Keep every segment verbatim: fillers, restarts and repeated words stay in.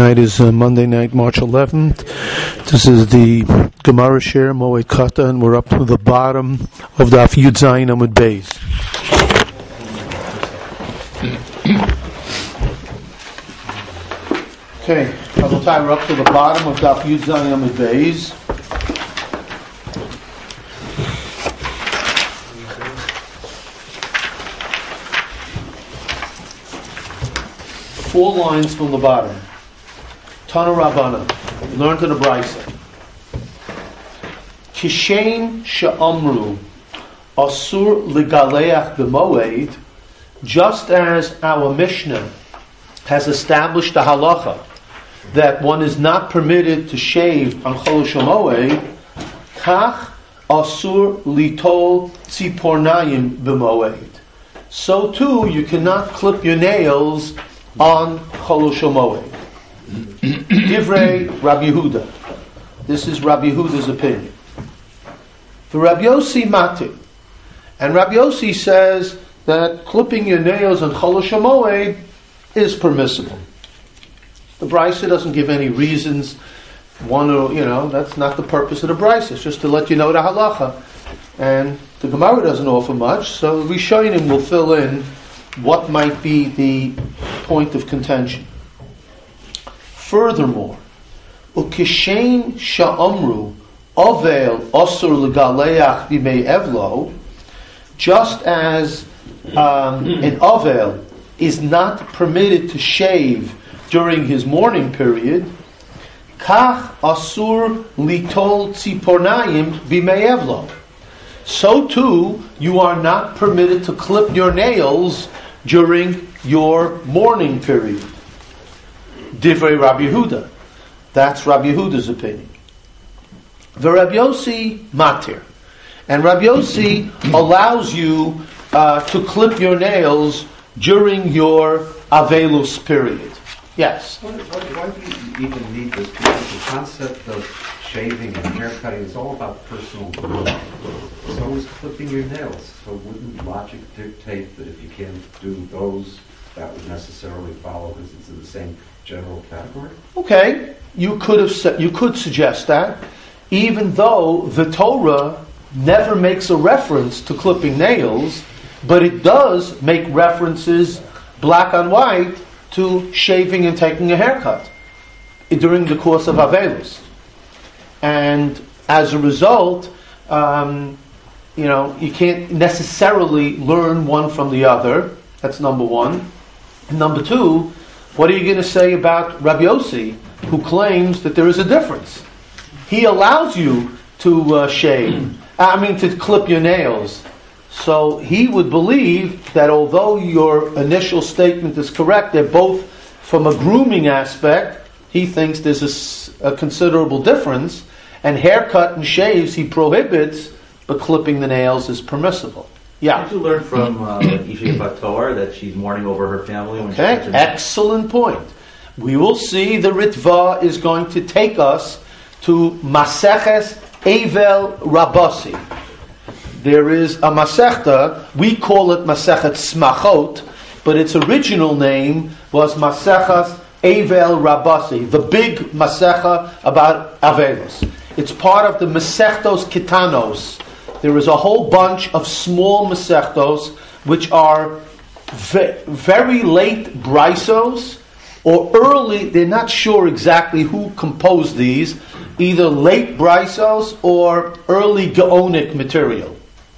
Tonight is uh, Monday night, March eleventh. This is the Gemara Shir Moed Kata, and we're up to the bottom of the Daf Yud Zayin Amud Beis. Okay, Rabotai, we're up to the bottom of Daf Yud Zayin Amud Beis. Four lines from the bottom. Tana Rabbana, learned in the Brisa. Kishein she'amru asur legaleach b'moed, just as our Mishnah has established the halacha that one is not permitted to shave on Chol Shemoed, kach asur litol tzipornayim b'moed. So too, you cannot clip your nails on Chol Shemoed. Divrei Rabbi Yehuda. This is Rabbi Yehuda's opinion. For Rabbi Yossi Mati. And Rabbi Yossi says that clipping your nails on Chol Shemoed is permissible. The Brisa doesn't give any reasons. One or, you know, that's not the purpose of the Brisa. It's just to let you know the halacha. And the Gemara doesn't offer much, so Rishonim will fill in what might be the point of contention. Furthermore, ukishein sha'amru ovel osur legaleach b'mei evlo, just as um, an ovel is not permitted to shave during his mourning period, kach asur litol tzipornayim b'mei evlo. So too, you are not permitted to clip your nails during your mourning period. Divrei Rabbi Yehuda. That's Rabbi Yehuda's opinion. The Rabbi Yossi matir. And Rabbi Yossi allows you uh, to clip your nails during your Avelus period. Yes? Why, why, why do you even need this? Because the concept of shaving and haircutting is all about personal growth. So is clipping your nails. So wouldn't logic dictate that if you can't do those, that would necessarily follow because it's in the same general category? Okay, you could have su- you could suggest that, even though the Torah never makes a reference to clipping nails, but it does make references, black on white, to shaving and taking a haircut during the course of Avelus. And as a result, um, you know, you can't necessarily learn one from the other. That's number one. And number two, what are you going to say about Rabbi Yossi, who claims that there is a difference? He allows you to uh, shave, I mean to clip your nails. So he would believe that although your initial statement is correct, they're both from a grooming aspect, he thinks there's a, a considerable difference, and haircut and shaves he prohibits, but clipping the nails is permissible. Yeah. Did you learn from uh, Isha Bator that she's mourning over her family? When okay, she excellent point. We will see the Ritva is going to take us to Maseches Evel Rabasi. There is a Masechta, we call it Masechet Smachot, but its original name was Maseches Evel Rabasi, the big Masecha about Avelus. It's part of the Masechtos Kitanos. There is a whole bunch of small Masechtos which are ve- very late Brisos or early, they're not sure exactly who composed these, either late Brisos or early Gaonic material.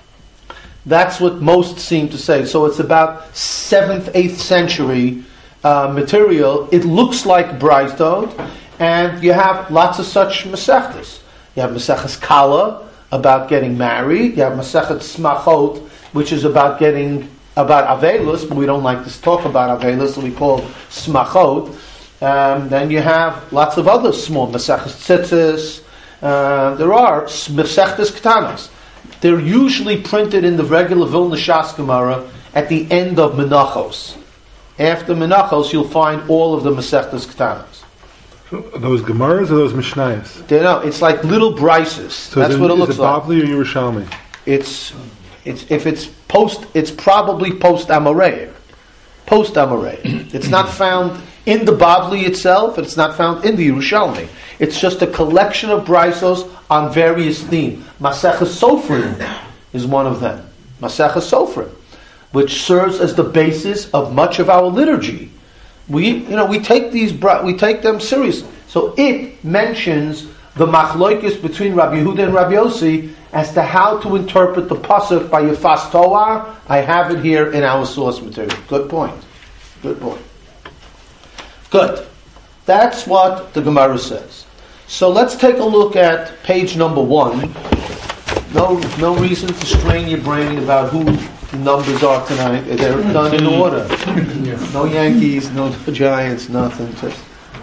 That's what most seem to say. So it's about seventh, eighth century uh, material. It looks like Brisos, and you have lots of such Masechtas. You have Maseches Kala, about getting married. You have Masechet Smachot, which is about getting, about Avelus, but we don't like to talk about Avelus, so we call Smachot. Um, then you have lots of other small Maseches Tzitzis. Uh, there are Masechtas Ketanos. They're usually printed in the regular Vilna Shas Gemara at the end of Menachos. After Menachos, you'll find all of the Masechtas Ketanos. So are those Gemaras or those Mishnayos? They know it's like little brises. So That's then, what it looks is it like. Bavli or Yerushalmi? It's, it's if it's post, it's probably post Amoreir, post Amoreir. It's not found in the Babli itself, and it's not found in the Yerushalmi. It's just a collection of braisos on various themes. Maseches Sofrim is one of them. Maseches Sofrim, which serves as the basis of much of our liturgy. We, you know, we take these, we take them seriously. So it mentions the machloikis between Rabbi Yehuda and Rabbi Yossi as to how to interpret the pasuk by Yefas Toar. I have it here in our source material. Good point. Good point. Good. That's what the Gemara says. So let's take a look at page number one. No, no reason to strain your brain about who the numbers are tonight. They're done in order. No Yankees, no Giants, nothing. Just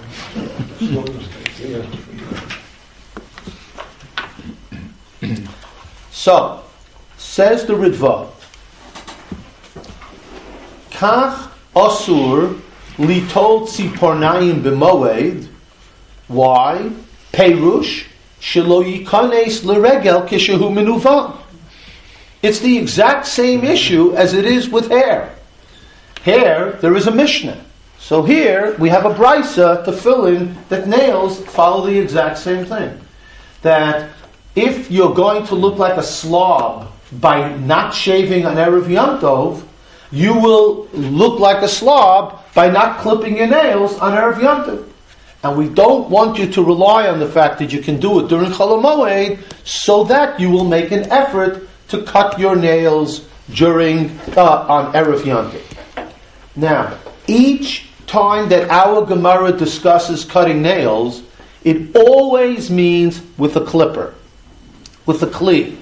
so, says the Ritva, Kach Asur Litol Tzipornayim B'Moed. Why? Perush Shelo Yikanes L'Regel Kishehu Menuva. It's the exact same issue as it is with hair. Hair, there is a Mishnah. So here, we have a brisa to fill in that nails follow the exact same thing. That if you're going to look like a slob by not shaving on Erev Yom Tov, you will look like a slob by not clipping your nails on Erev Yom Tov. And we don't want you to rely on the fact that you can do it during Chol HaMoed, so that you will make an effort to cut your nails during uh, on Erev Yom Tov. Now, each time that our Gemara discusses cutting nails, it always means with a clipper, with a kli.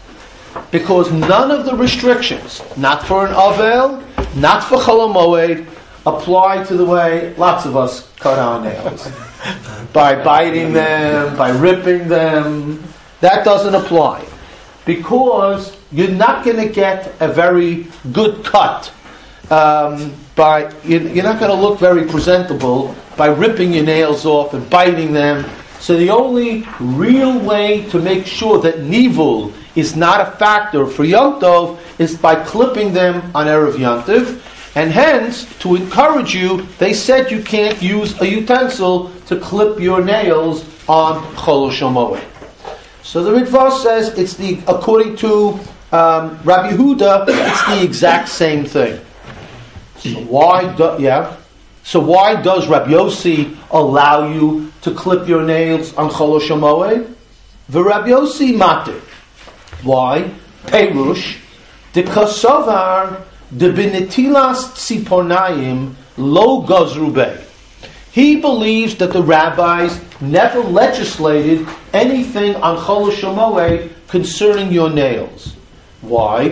Because none of the restrictions, not for an Avel, not for Chol HaMoed, apply to the way lots of us cut our nails. By biting them, by ripping them. That doesn't apply. Because you're not going to get a very good cut. Um, by you're not going to look very presentable by ripping your nails off and biting them. So the only real way to make sure that nivul is not a factor for Yom Tov is by clipping them on Erev Yom Tov. And hence, to encourage you, they said you can't use a utensil to clip your nails on Chol HaMoed. So the Ritva says it's the, according to um, Rabbi Yehuda, it's the exact same thing. So why do, yeah? So why does Rabbi Yossi allow you to clip your nails on Chol HaMoed? The Rabbi Yossi matir. Why? Perush de kasavar de benetilas tzipornayim lo gazru bey. He believes that the rabbis never legislated anything on Chol HaMoed concerning your nails. Why?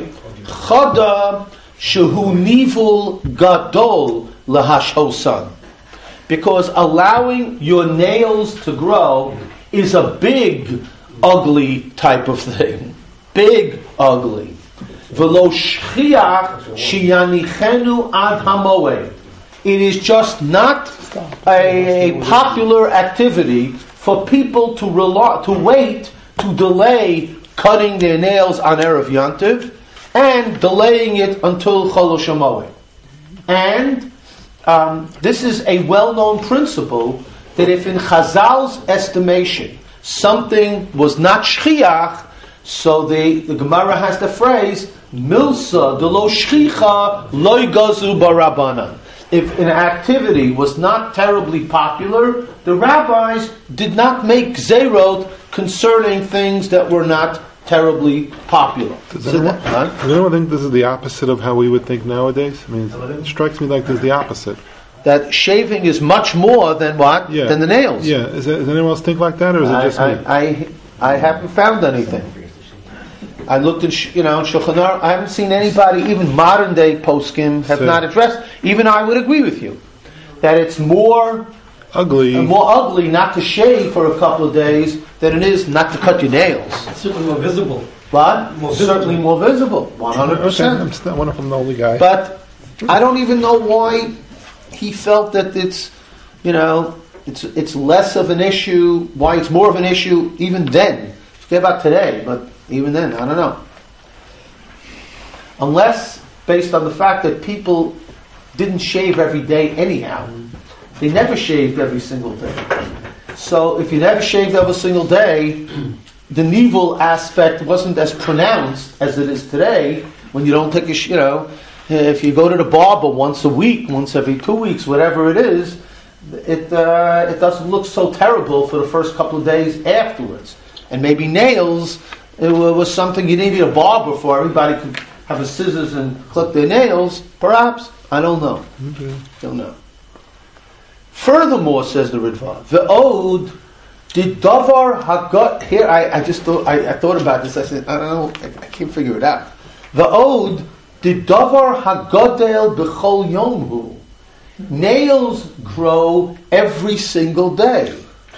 Chada shehu nivul gadol lahashhosan. Because allowing your nails to grow is a big, ugly type of thing. Big, ugly. V'lo shchiach sheyanichenu ad hamoed. It is just not a, a popular activity for people to rely, to wait, to delay cutting their nails on Erev Yom Tov and delaying it until Chol HaMoed. And um, this is a well-known principle that if in Chazal's estimation something was not shchiach, so the, the Gemara has the phrase milsa de lo shchicha lo gazu barabana. If an activity was not terribly popular, the rabbis did not make zerot concerning things that were not terribly popular. Does So anyone, that- huh? does anyone think this is the opposite of how we would think nowadays? I mean, it strikes me like there's the opposite. That shaving is much more than what? Yeah. Than the nails. Yeah. Is it, does anyone else think like that, or is it I, just me? I, I, I haven't found anything. I looked in, Sh- you know, in Shulchan Aruch. I haven't seen anybody, even modern day poskim, have So- not addressed. Even I would agree with you that it's more Ugly. uh, more ugly not to shave for a couple of days than it is not to cut your nails. It's certainly more visible. But More certainly more visible, one hundred Okay, percent. I'm still one of them, the only guy. But I don't even know why he felt that it's, you know, it's it's less of an issue. Why it's more of an issue even then. Forget about today, but even then, I don't know. Unless based on the fact that people didn't shave every day anyhow, they never shaved every single day. So if you never shaved every single day, the nivel aspect wasn't as pronounced as it is today. When you don't take a, sh- you know, if you go to the barber once a week, once every two weeks, whatever it is, it uh, it doesn't look so terrible for the first couple of days afterwards. And maybe nails, it was something you needed a barber for. Everybody could have a scissors and clip their nails. Perhaps, I don't know. Okay. Don't know. Furthermore, says the Ritva, the ode did davar hagot. Here, I, I just thought I, I thought about this. I said, I don't know, I, I can't figure it out. The ode did davar hagodel b'chol yomhu. Nails grow every single day.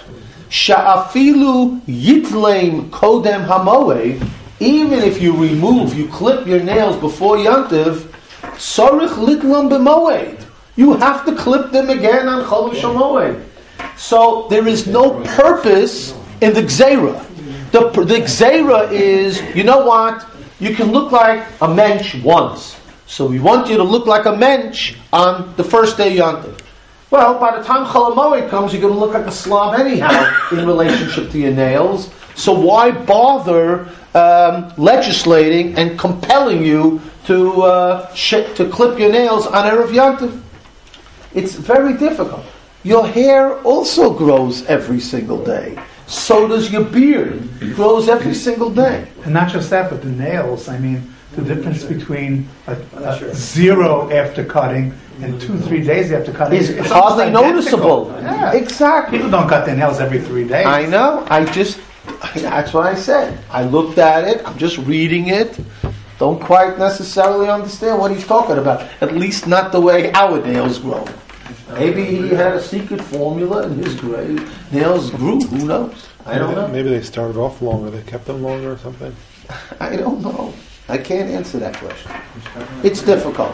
Sha'afilu yitlem kodem hamoed. Even if you remove, you clip your nails before Yantiv, sarich litlam b'moed. You have to clip them again on Chol Shamoed. So there is no purpose in the Gzeira. The, the Gzeira is, you know what? You can look like a mensch once. So we want you to look like a mensch on the first day Yantiv. Well, by the time Chol Hamoed comes, you're going to look like a slob anyhow in relationship to your nails. So why bother um, legislating and compelling you to uh, sh- to clip your nails on Erev Yantiv? It's very difficult. Your hair also grows every single day. So does your beard. It grows every single day. And not just that, but the nails. I mean, the difference between a, a zero after cutting and two, three days after cutting It's is hardly identical. noticeable. Yeah. Exactly. People don't cut their nails every three days. I know. I just, that's what I said. I looked at it. I'm just reading it. Don't quite necessarily understand what he's talking about. At least not the way our nails grow. Maybe he had a secret formula and his gray nails grew. Who knows? I don't maybe, know. Maybe they started off longer. They kept them longer or something. I don't know. I can't answer that question. It's difficult.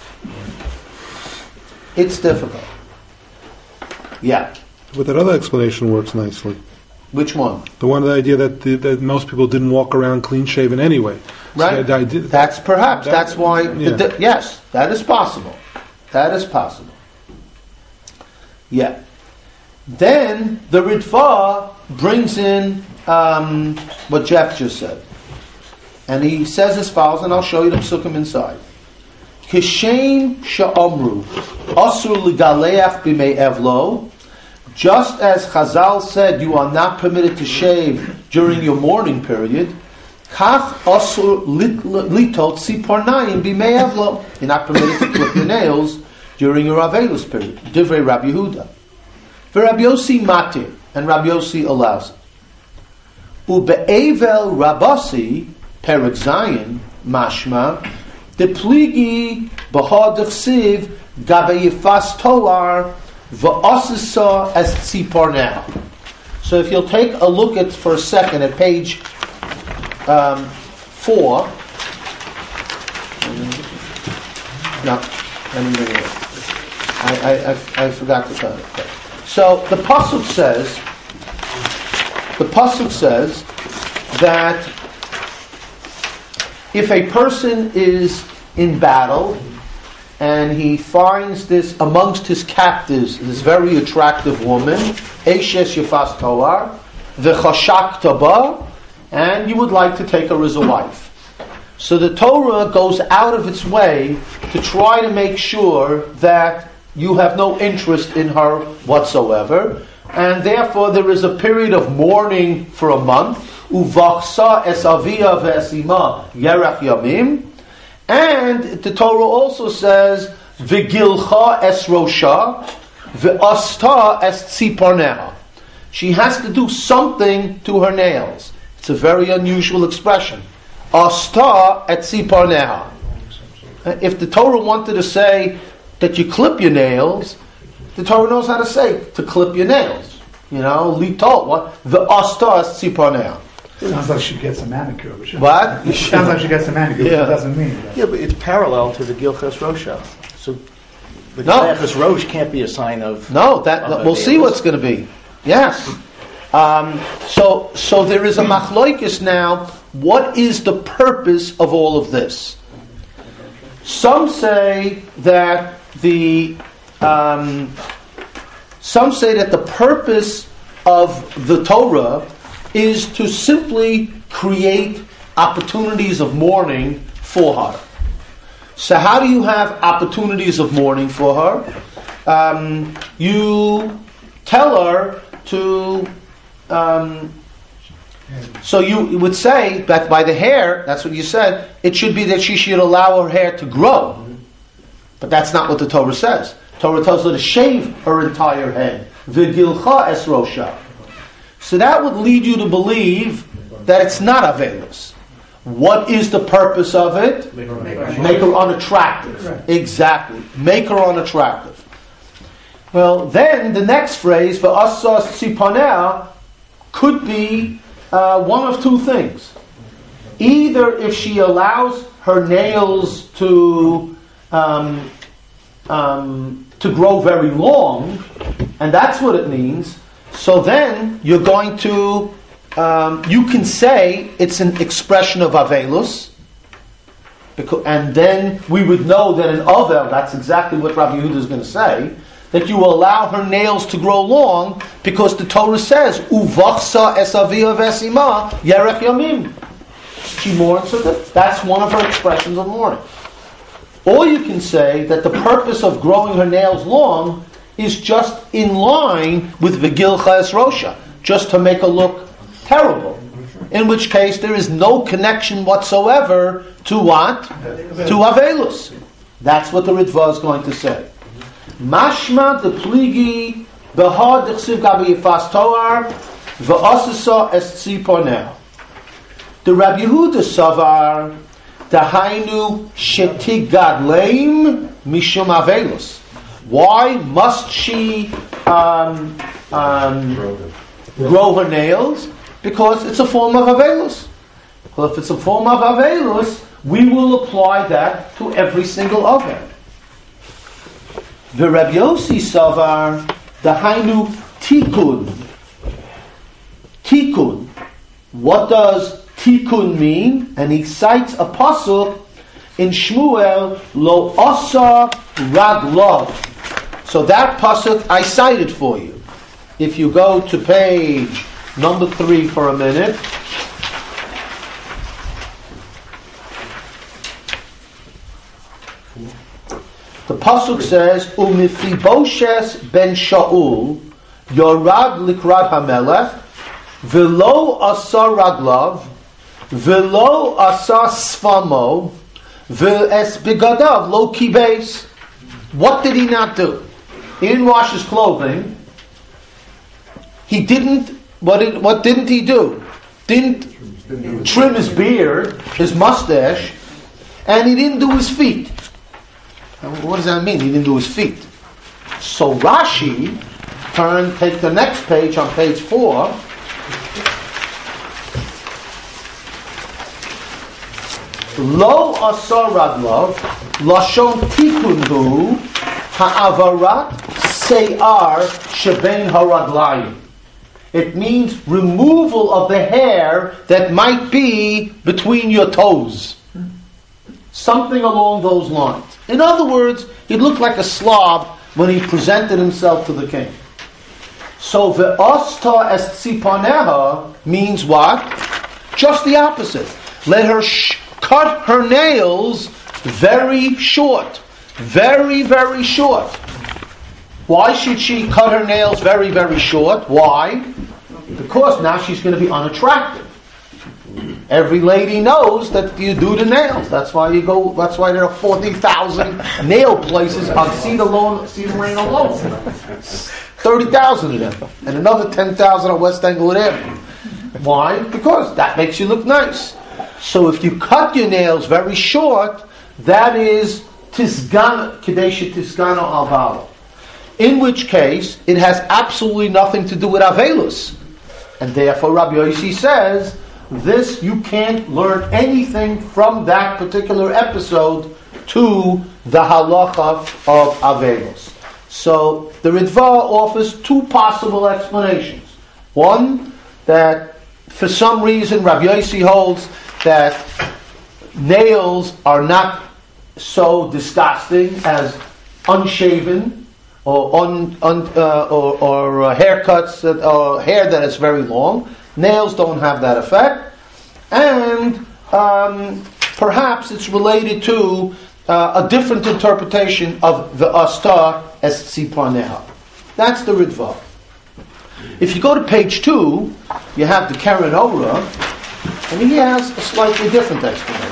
It's difficult. Yeah. But that other explanation works nicely. Which one? The one, the idea that the, that most people didn't walk around clean shaven anyway. Right. So the idea- That's perhaps. that- That's why. yeah. The, yes, that is possible. That is possible. Yeah. Then the Ritva brings in um, what Jeff just said. And he says as follows, and I'll show you the psukim inside. Kishem sha'omru asur ligaleach b'mei evlo. Just as Chazal said, you are not permitted to shave during your mourning period. Kach asur litot tzipornayim b'mei evlo. You're not permitted to clip your nails during your Avelus period. Divrei Rabbi Yehuda. For Rabbi Yossi matir, and Rabbi Yossi allows it. Ube'evel Rabasi, Perek Zayin, mashma, the pligi b'hadach siv gabe yifas toar v'asisa as tzipor now. So if you'll take a look at for a second at page um, four. No, I mean, I, I, I, I forgot to tell you. So the pasuk says, the pasuk says that if a person is in battle and he finds this amongst his captives, this very attractive woman, Eishes Yefas Toar, v'chashak taba, and you would like to take her as a wife. So the Torah goes out of its way to try to make sure that you have no interest in her whatsoever, and therefore there is a period of mourning for a month. Uvachsa es avia ve'esima yerach yamim, and the Torah also says v'gilcha es rosha ve'asta es tziparneha. She has to do something to her nails. It's a very unusual expression. Asta et tziparneha. If the Torah wanted to say that you clip your nails, the Torah knows how to say to clip your nails. You know, litot, what? The asta es tziparneha. Sounds like she gets a manicure. But she, What? Sounds like she gets a manicure, Yeah. but it doesn't mean that. Yeah, but it's parallel to the Gilchas Rosha. So the No. Gilchas Rosh can't be a sign of... No, that of we'll a see what's going to be. Yes. Um, so, so there is a machloikis now. What is the purpose of all of this? Some say that the um, Some say that the purpose of the Torah is to simply create opportunities of mourning for her. So how do you have opportunities of mourning for her? Um, you tell her to... Um, so you would say that by the hair, that's what you said, it should be that she should allow her hair to grow. But that's not what the Torah says. Torah tells her to shave her entire head. V'gilcha es rosha. So that would lead you to believe that it's not avelus. What is the purpose of it? Make her, make Make her unattractive. Right. Exactly. Make her unattractive. Well, then the next phrase, v'asa tziponea, could be uh, one of two things. Either if she allows her nails to um, um, to grow very long, and that's what it means, so then you're going to, um, you can say it's an expression of avelus, because, and then we would know that in Avel, that's exactly what Rabbi Yehuda is going to say, that you will allow her nails to grow long, because the Torah says, Uvachsa es avia vesima yerech yamim. She mourns with it. That's one of her expressions of mourning. Or you can say that the purpose of growing her nails long is just in line with Vigilcha es Rosha, just to make her look terrible. In which case there is no connection whatsoever to what? To Avelus. That's what the Ritva is going to say. Mashma de pligi behad dechsiv gabi yifas toar v'asasa es tziponeh. The Rabbi Yehuda savar dahainu shetigad leim mishum avelus. Why must she um, um, grow her nails? Because it's a form of avelus. Well, if it's a form of avelus, we will apply that to every single oven. The Rabbi Yossi savar dahainu tikun. Tikun. What does tikun mean? And he cites a pasuk in Shmuel, lo asa raglav. So that pasuk I cited for you. If you go to page number three for a minute. The pasuk says, Umifiboshes ben Shaul yorad likrad hamelech v'lo asa raglav v'lo asa sfamo v'es bigadav lo kibes. What did he not do? He didn't wash his clothing. He didn't. What did? What didn't he do? Didn't trim his beard, his mustache, and he didn't do his feet. What does that mean? He didn't do his feet. So Rashi, turn, take the next page on page four. Lo asar raglav lashon tikunhu ha'avarat seyar shebein haraglayim. It means removal of the hair that might be between your toes. Something along those lines. In other words, he looked like a slob when he presented himself to the king. So ve'asta es tzipaneha means what? Just the opposite. Let her sh- cut her nails very short. Very, very short. Why should she cut her nails very, very short? Why? Because now she's going to be unattractive. Every lady knows that you do the nails. That's why you go. That's why there are forty thousand nail places on Cedar Lane, Cedar Lane alone. Thirty thousand of them, and another ten thousand on West Englewood Avenue. Why? Because that makes you look nice. So if you cut your nails very short, that is tisgana kadesha tisgana alvala. In which case, it has absolutely nothing to do with avelus, and therefore Rabbi Yossi says, this, you can't learn anything from that particular episode to the halacha of avelus. So the Ritva offers two possible explanations. One, that for some reason Rabbi Yossi holds that nails are not so disgusting as unshaven or on, on uh, or, or uh, haircuts that, or hair that is very long. Nails don't have that effect, and um, perhaps it's related to uh, a different interpretation of the asta as tziparneha. That's the Ritva. If you go to page two, you have the Keren Ora, and he has a slightly different explanation.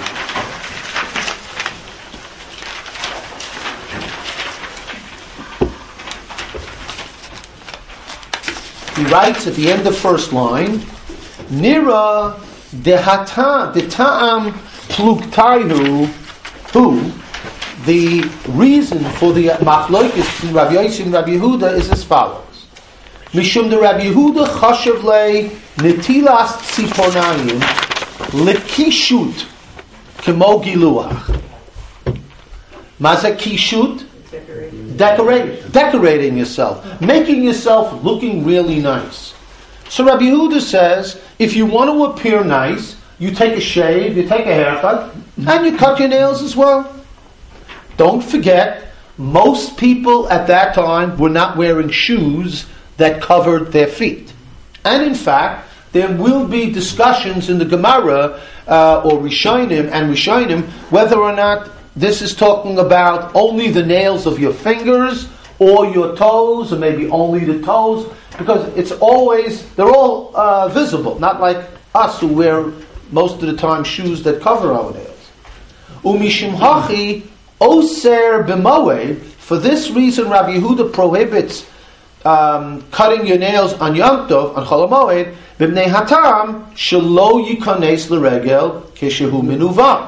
He writes at the end of first line, Nira dehata deta'am plugtaihu, who the reason for the machloikis between Rabbi Yossi and Rabbi Yehuda is as follows. Mishum de Rabbi Yehuda chashav le netilas tziponayim lekishut kemo giluach. Maza kishut? Decorating. Decorating yourself. Making yourself looking really nice. So Rabbi Yehuda says, if you want to appear nice, you take a shave, you take a haircut, and you cut your nails as well. Don't forget, most people at that time were not wearing shoes that covered their feet. And in fact, there will be discussions in the Gemara, uh, or Rishonim and Rishonim, whether or not this is talking about only the nails of your fingers, or your toes, or maybe only the toes, because it's always, they're all uh, visible, not like us who wear most of the time shoes that cover our nails. Umishim hachi oser b'moed. For this reason, Rabbi Yehuda prohibits um, cutting your nails on Yom Tov, on Chol HaMoed, b'mnei hatam shelo yikanes l'regel keshehu menuvam.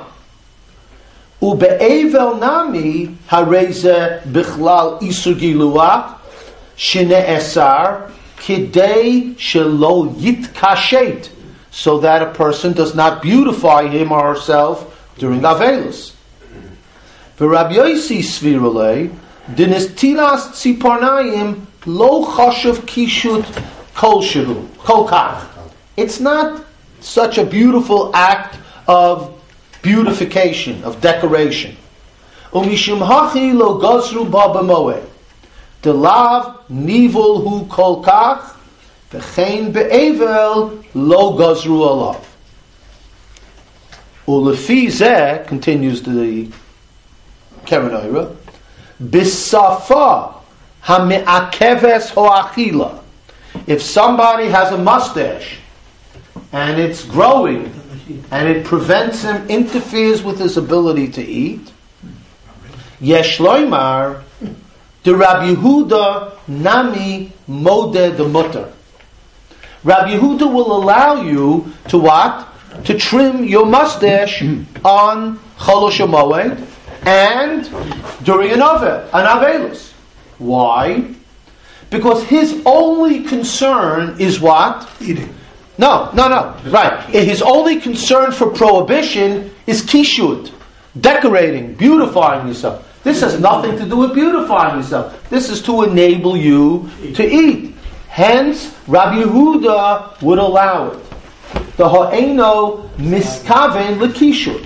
Ube'evel nami hareze bichlal isur giluach shene'esar kidei shelo yitkashet, so that a person does not beautify him or herself during Avelus. V'Rabbi Yossi svirulei dinis tilas tziparnayim lo chashav kishut kol shehu kol kach. It's not such a beautiful act of beautification, of decoration. Umishum hachi lo gazru ba b'moed delav nivul hu kol kach v'chein be'evel lo gazru alav. Ulefi zeh, continues the Keren Ora, bisafa hame'akeves ho'achila. If somebody has a mustache and it's growing and it prevents him, interferes with his ability to eat, yesh loymar de Rabbi Yehuda nami modeh de mutter. Rabbi Yehuda will allow you to what? To trim your mustache on Chol HaMoed and during an Avel, an Avelus. Why? Because his only concern is what? Eating. No, no, no. Right. His only concern for prohibition is kishut, decorating, beautifying yourself. This has nothing to do with beautifying yourself. This is to enable you to eat. Hence, Rabbi Yehuda would allow it. The ha'eno miskaven lekishut.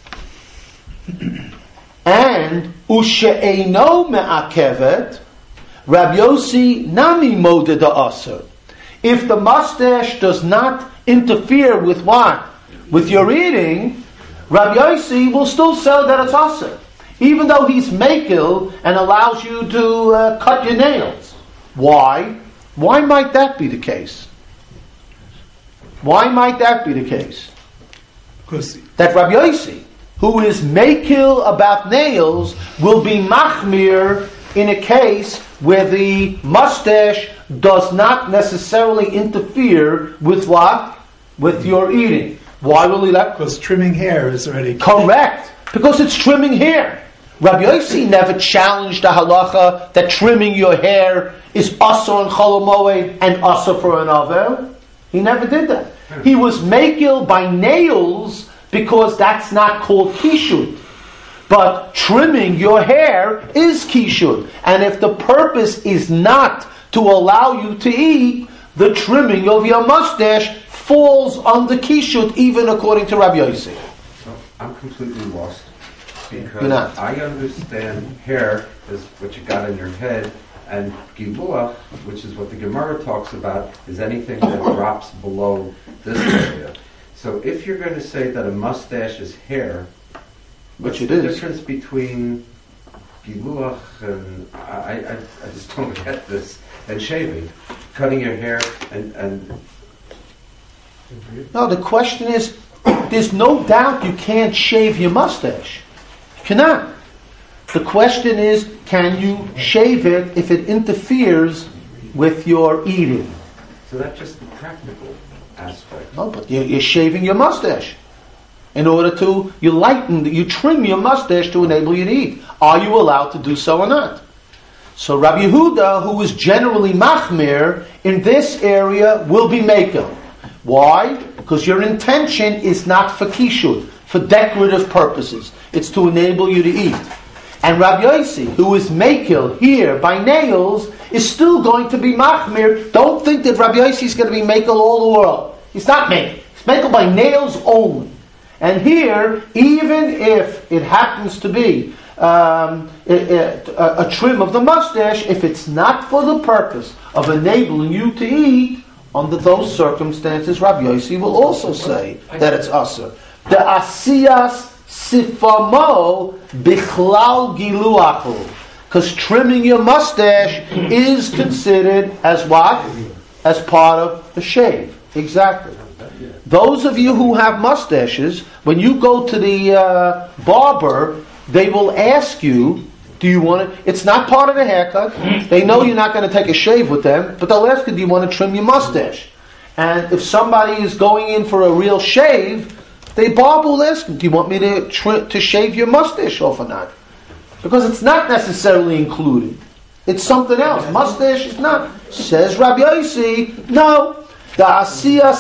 And ushe'eno me'akevet, Rabbi Yossi nami modeh da'aser. If the mustache does not interfere with what? With your eating, Rabbi Yossi will still sell that it's aser, even though he's makil and allows you to uh, cut your nails. Why? Why might that be the case? Why might that be the case? Because that Rabbi Yossi, who is makil about nails, will be machmir in a case where the mustache does not necessarily interfere with what? With your eating. Why will he let? Because trimming hair is already Correct. Because it's trimming hair. Rabbi Yossi never challenged the halacha that trimming your hair is asur on Chol HaMoed and asur for an Avel. He never did that. He was makil by nails because that's not called kishut. But trimming your hair is kishut. And if the purpose is not to allow you to eat, the trimming of your mustache falls under kishut, even according to Rabbi Yossi. So I'm completely lost You're because not. I understand hair is what you got in your head, And giluach, which is what the Gemara talks about, is anything that drops below this area. So if you're going to say that a mustache is hair, what's Which it the is. difference between giluach and I, I, I just don't get this, and shaving, cutting your hair and and No, the question is, there's no doubt you can't shave your mustache. You cannot. The question is, can you shave it if it interferes with your eating? so that's just the practical aspect. No, but you're, you're shaving your mustache. In order to, you lighten, you trim your mustache to enable you to eat. Are you allowed to do so or not? So Rabbi Yehuda, who is generally machmir, in this area will be makel. Why? Because your intention is not for kishut, for decorative purposes. It's to enable you to eat. And Rabbi Yossi, who is makel here by nails, is still going to be machmir. Don't think that Rabbi Yossi is going to be makel all the world. He's not makel. He's makel by nails only. And here, even if it happens to be um, a, a, a trim of the mustache, if it's not for the purpose of enabling you to eat, under those circumstances, Rabbi Yossi will also say that it's asur. The asiyas sifamo bichlal giluachu, because trimming your mustache is considered as what? As part of the shave. Exactly. Those of you who have mustaches, when you go to the uh, barber, they will ask you, do you want to, it's not part of the haircut, they know you're not going to take a shave with them, but they'll ask you, do you want to trim your mustache? And if somebody is going in for a real shave, the barber will ask them, do you want me to trim, to shave your mustache off or not? Because it's not necessarily included. It's something else. Mustache is not. Says Rabbi Yossi, no. The asiya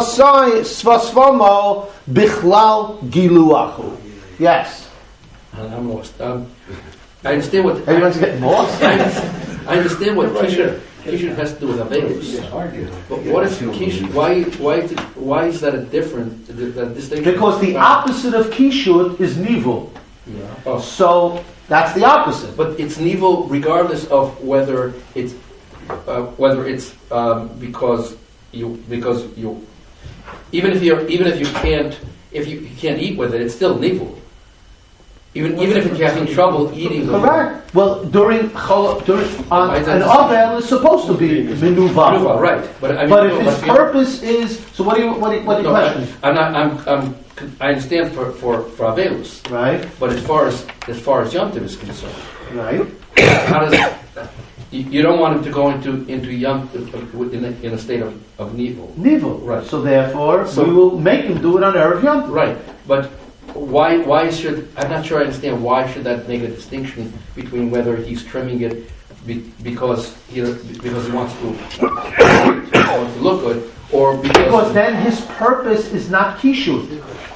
svasvamo bichlal giluachu. Yes. I'm lost. Um, I understand what. Everyone's getting lost. I, I understand what kishur kishur has to do with avelus. But what if kishur? Why why is it, why is that a different that distinction? Because the opposite of kishut is nivul. Yeah. Oh. So that's the opposite. But it's nivul regardless of whether it's uh, whether it's um, because you because you even if you even if you can't if you, you can't eat with it, it's still nivul. Even even if you're having trouble eating. Correct. Well, during chol- during on, Why is that an the avel is supposed to be menuva. Menuva, right? But I mean, But no, if his but- purpose is, so what do you what do you, what do you No, question? I, I'm not. I'm. I'm. I understand for for for avelus, Right. but as far as as far as Yom Tov is concerned, Right. how does you, you don't want him to go into into Yom Tov in a, in a state of of nivul, Nivul. Right. So therefore, So- we will make him do it on Erev Yom Tov. right? But why why should I'm not sure I understand why should that make a distinction between whether he's trimming it be, because he because he wants to he wants to look good or because, Because then his purpose is not kishut.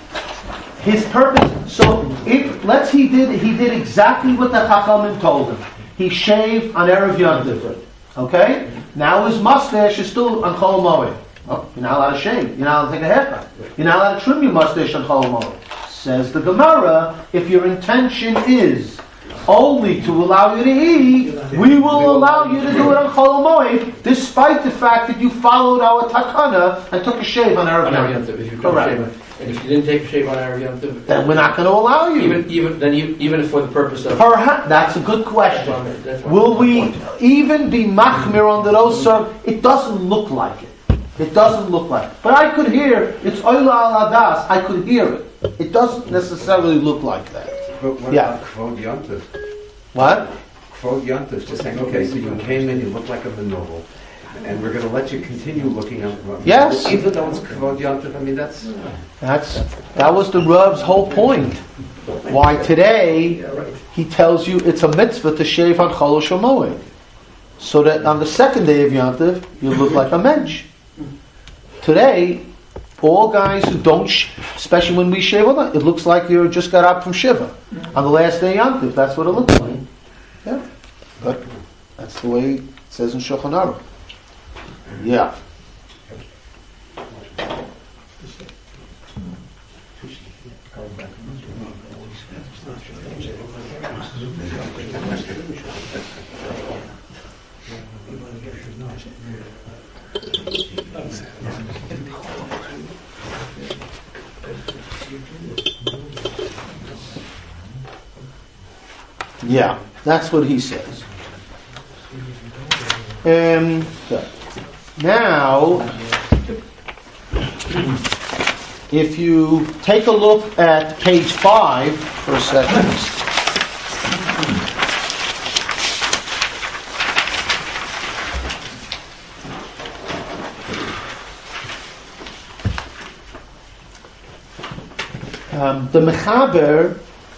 His purpose. So if let's he did he did exactly what the Chachamim told him. He shaved on Erev Yom Tov. Okay. Now his mustache is still on Chol Moed. Oh, you're not allowed to shave. You're not allowed to take a haircut. You're not allowed to trim your mustache on Chol Moed. Says the Gemara, if your intention is only to allow you to eat, we will allow you to do it on Chol Moed, despite the fact that you followed our takana and took a shave on Erev on Yom Erev Yom Tov. Tov, if you took a Correct. shave on- and if you didn't take a shave on Erev Yom Tov, Then we're not going to allow you. even even then you, even for the purpose of Perhaps that's a good question. That's what- Will we even be machmir under those circumstances? It doesn't look like it. It doesn't look like it. But I could hear, it's Oyla al Adas, I could hear it. It doesn't necessarily look like that. But what Yeah. about Kvod Yontif? What? Kvod Yontif, just saying, okay, so you came in, you look like a manovel, and we're going to let you continue looking up. Yes. Even though it's Kvod Yontif, I mean, that's... That's that was the Rav's whole point. Why today he tells you it's a mitzvah to shave on Chol Moed, so that on the second day of Yom Tov you look like a mensch. Today, all guys who don't, sh- especially when we shave, it looks like you just got up from Shiva on the last day of Yom Tov. That's what it looks like. Yeah, but that's the way it says in Shulchan Aruch. Yeah. Yeah, that's what he says. Um, good. Now, if you take a look at page five for a second. Um, the Mechaber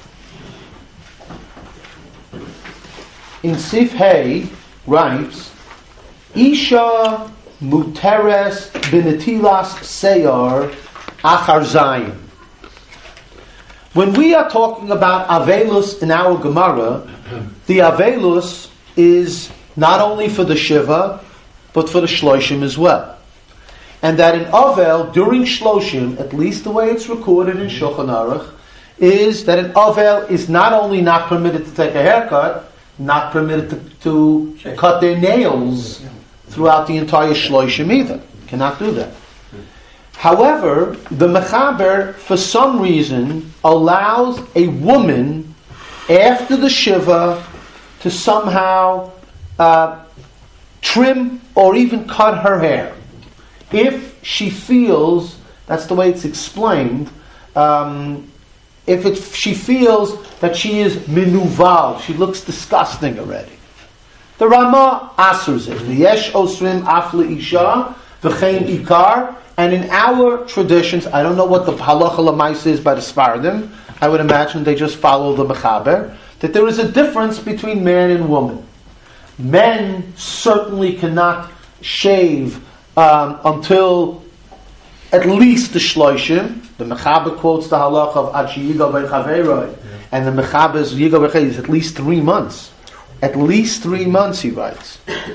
in Sif Hay writes, Isha muteres binetilas seyar achar zayin. When we are talking about Avelus in our Gemara, the Avelus is not only for the Shiva, but for the Shloshim as well. And that in Avel, during Shloshim, at least the way it's recorded in Shulchan Aruch, is that in Avel is not only not permitted to take a haircut, not permitted to, to cut their nails throughout the entire Shloshim either. Cannot do that. However, the Mechaber, for some reason, allows a woman, after the Shiva, to somehow uh, trim or even cut her hair. If she feels, that's the way it's explained, um, if it, she feels that she is minuval, she looks disgusting already. The Rama asers it. V'yesh osrim afle isha v'chein ikar. And in our traditions, I don't know what the halacha l'maisa is by the Sfardim. I would imagine they just follow the Mechaber. That there is a difference between man and woman. Men certainly cannot shave Um, until at least the Shloshim. The Mechaber quotes the halacha of Ad sheyiga b'chaveroi, and the Mechaber's yiga b'chaveroi is at least three months. At least three months, he writes.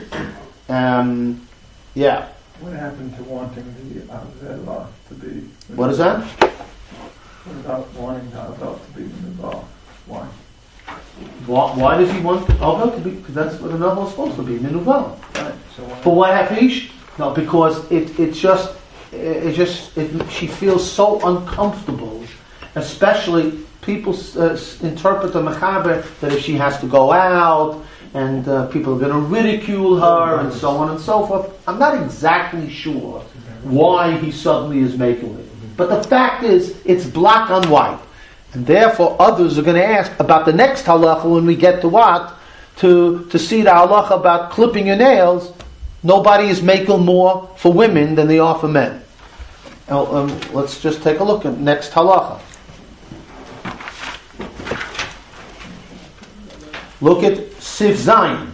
Um, yeah. What happened to wanting the Avela to be? What is that? What about wanting the Avela to be Nuval? Why? Why, why does he want Avel to be? Because that's what an Avel is supposed to be, Minuval. Right. So why? But why Hafish? No, because it it just it just it, she feels so uncomfortable. Especially people uh, interpret the Mechaber that if she has to go out and uh, people are going to ridicule her and so on and so forth. I'm not exactly sure why he suddenly is making it, but the fact is it's black on white, and therefore others are going to ask about the next halacha when we get to what to to see the halacha about clipping your nails. Nobody is making more for women than they are for men. Now, um, let's just take a look at next halacha. Look at Sif Zayin.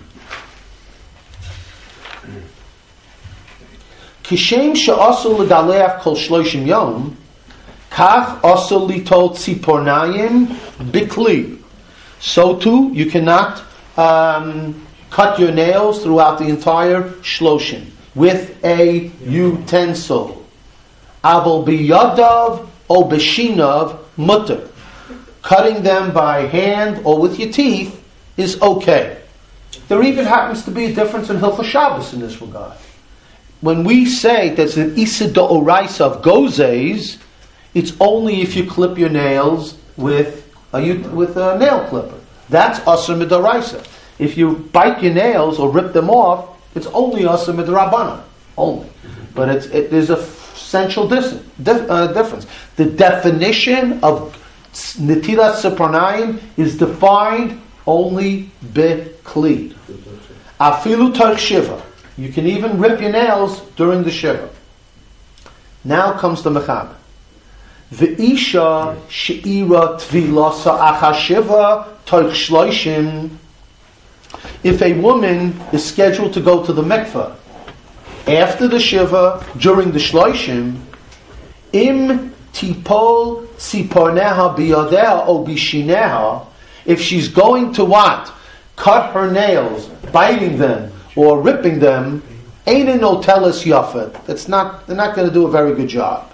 Kishem she'asul l'galeach kol shloshim yom, kach asul litol tzipornayim bikli. So too, you cannot um, cut your nails throughout the entire shloshim with a utensil. Abel biyadav o beshinav mutter. Cutting them by hand or with your teeth is okay. There even happens to be a difference in Hilchos Shabbos in this regard. When we say that's an Issa d'Oraisa of Gozes, it's only if you clip your nails with a, with a nail clipper. That's Asr Midoraisa. If you bite your nails or rip them off, it's only Asr Midrabbanan. Only. But it's, it, there's a essential dis, dif, uh, difference. The definition of Netilas Separnaim is defined only B'Kli. Afilu Tark Shiva. You can even rip your nails during the Shiva. Now comes the Mechaber. V'isha she'ira tvilasa acha Shiva Tark Shloishim. If a woman is scheduled to go to the mikveh after the Shiva, during the Shloishim, im tipol tziporneha biyadeha o bishineha, if she's going to what? Cut her nails, biting them, or ripping them, eina notelis yafet. That's not, they're not going to do a very good job.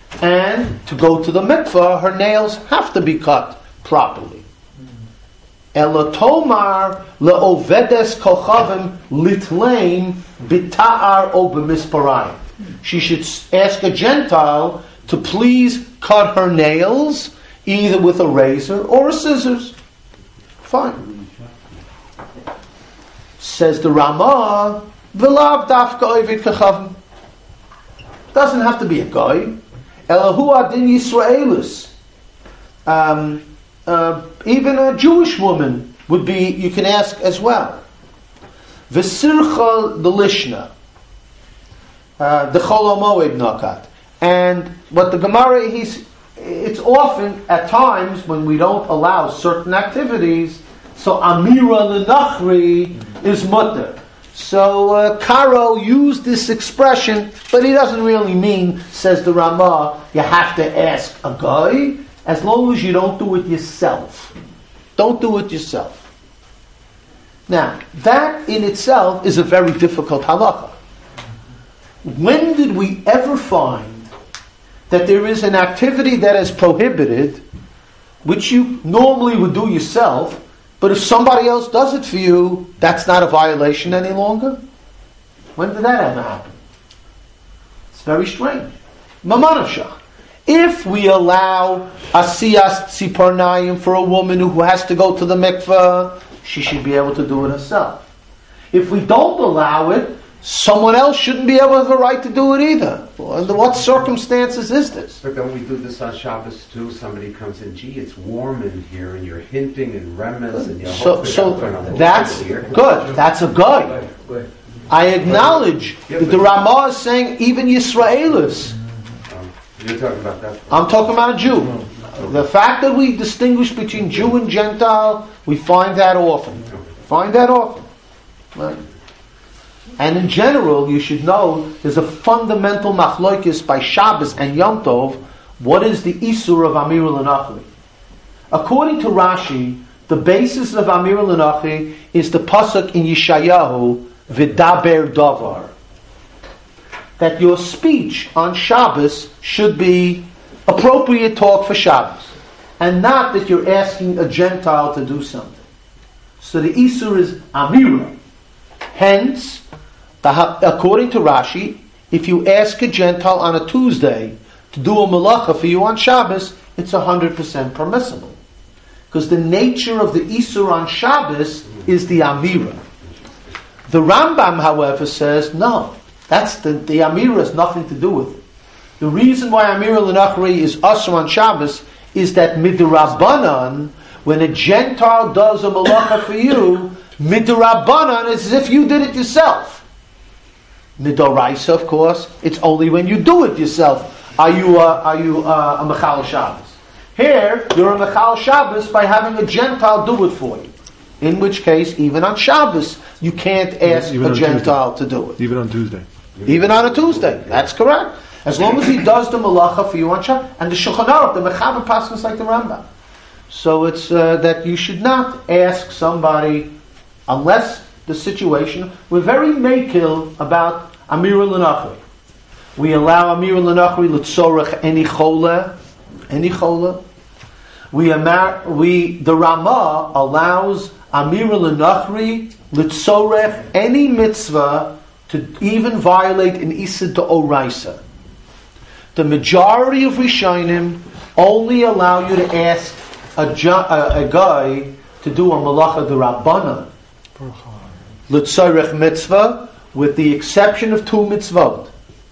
And to go to the mikveh, her nails have to be cut properly. Elotomar leovedes kochavim litlein bita'ar o b'misparayim. She should ask a Gentile to please cut her nails either with a razor or a scissors. Fine. Says the Ramah, v'lav dafka ovid kochavim. Doesn't have to be a guy. Elahu adin Yisraelis. Um, uh, even a Jewish woman would be, you can ask as well. V'sircha the lishna. Uh, the Chol HaMoed nakat. And what the Gemara, he's, it's often, at times, when we don't allow certain activities, so Amira L'Nachri is mutter. So uh, Karo used this expression, but he doesn't really mean, says the Ramah, you have to ask a guy, as long as you don't do it yourself. Don't do it yourself. Now, that in itself is a very difficult halakha. When did we ever find that there is an activity that is prohibited, which you normally would do yourself, but if somebody else does it for you, that's not a violation any longer? When did that ever happen? It's very strange. Mamanashah. If we allow asiyas tziparnayim for a woman who has to go to the mikveh, she should be able to do it herself. If we don't allow it, someone else shouldn't be able to have a right to do it either. Well, under what circumstances is this? But don't we do this on Shabbos too? Somebody comes in, gee, it's warm in here, and you're hinting and remez, and you're So, so that's good. That's a guy. I acknowledge Yeah, that the Ramah is saying even Yisraelis. Um, you're talking about that. I'm talking about a Jew. The fact that we distinguish between Jew and Gentile, we find that often. Find that often. Right? And in general, you should know there's a fundamental machloikis by Shabbos and Yom Tov. What is the Isur of Amir L'Nachri? According to Rashi, the basis of Amir L'Nachri is the pasuk in Yeshayahu, V'daber davar. That your speech on Shabbos should be appropriate talk for Shabbos, and not that you're asking a Gentile to do something. So the Isur is Amira. Hence, the, according to Rashi, if you ask a Gentile on a Tuesday to do a malacha for you on Shabbos, it's one hundred percent permissible. Because the nature of the Isur on Shabbos is the Amira. The Rambam, however, says, no, that's the, the Amira has nothing to do with it. The reason why Amira L'Nachri is Asr on Shabbos is that Midrabanan, when a Gentile does a malacha for you, Midrabanan is as if you did it yourself. Midoraisa, of course, it's only when you do it yourself are you a, are you a, a Mechal Shabbos. Here, you're a Mechal Shabbos by having a Gentile do it for you. In which case, even on Shabbos, you can't ask Even a on Gentile Tuesday. to do it. Even on Tuesday. Even on a Tuesday. That's correct. As long as he does the malacha for you on Shabbos. And the Shulchan Aruch, the Mechaber passes like the Rambam. So it's uh, that you should not ask somebody, unless the situation, we're very makil about Amir L'Nachri. We allow Amir L'Nachri l'tzorech any chola, any chola. We, amar, we, the Ramah allows Amir L'Nachri l'tzorech any mitzvah to even violate an Issa d'Oraisa. The majority of Rishonim only allow you to ask a, a, a guy to do a malacha d'Rabbanan. L'tzorech mitzvah, with the exception of two mitzvot.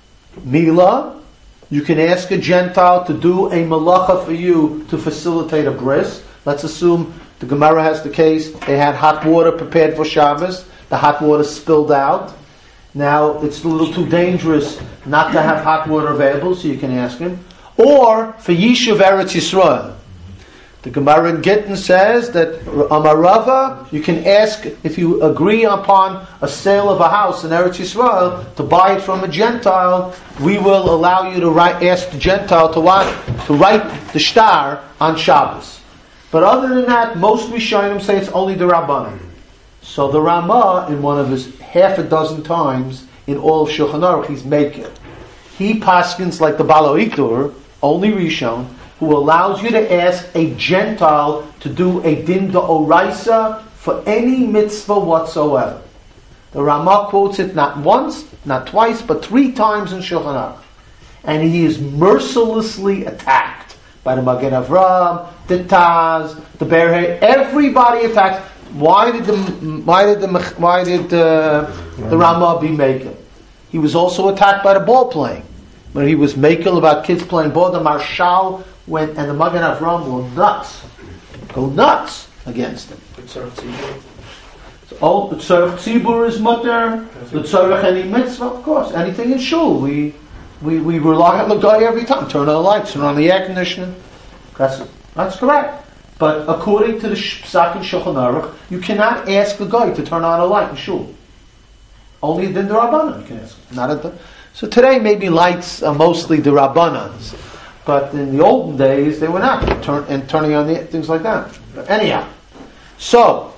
Mila, you can ask a Gentile to do a malacha for you to facilitate a bris. Let's assume the Gemara has the case, they had hot water prepared for Shabbos, the hot water spilled out. Now, it's a little too dangerous not to have hot water available, so you can ask him. Or, for Yishuv Eretz Yisrael. The Gemara in Gittin says that Amarava, you can ask, if you agree upon a sale of a house in Eretz Yisrael, to buy it from a Gentile, we will allow you to write, ask the Gentile to, what, to write the shtar on Shabbos. But other than that, most Rishonim say it's only the Rabbanan. So the Ramah, in one of his half a dozen times in all of Shulchan Aruch, he's making. He paskins like the Balo Itur, only Rishon, who allows you to ask a Gentile to do a din d'oraisa for any mitzvah whatsoever. The Ramah quotes it not once, not twice, but three times in Shulchan Aruch. And he is mercilessly attacked by the Magen Avraham, the Taz, the Berhe. Everybody attacked. Why did the why did the why did the, the Ramah be making? He was also attacked by the ball playing. When he was making about kids playing ball, the Marshal went and the Magen Avraham were nuts, go nuts against him. So, oh, the tzarech tzibur is mutter. The tzarech any mitzvah, of course. Anything in shul, we we we rely on the guy every time. Turn on the lights, turn on the air conditioning. That's that's correct. But according to the Psak and Shulchan Aruch, you cannot ask the guy to turn on a light in shul. Only the Rabbanan you can ask. Not at the. So today maybe lights are mostly the Rabbanans, but in the olden days they were not turn and turning on the things like that. But anyhow, so.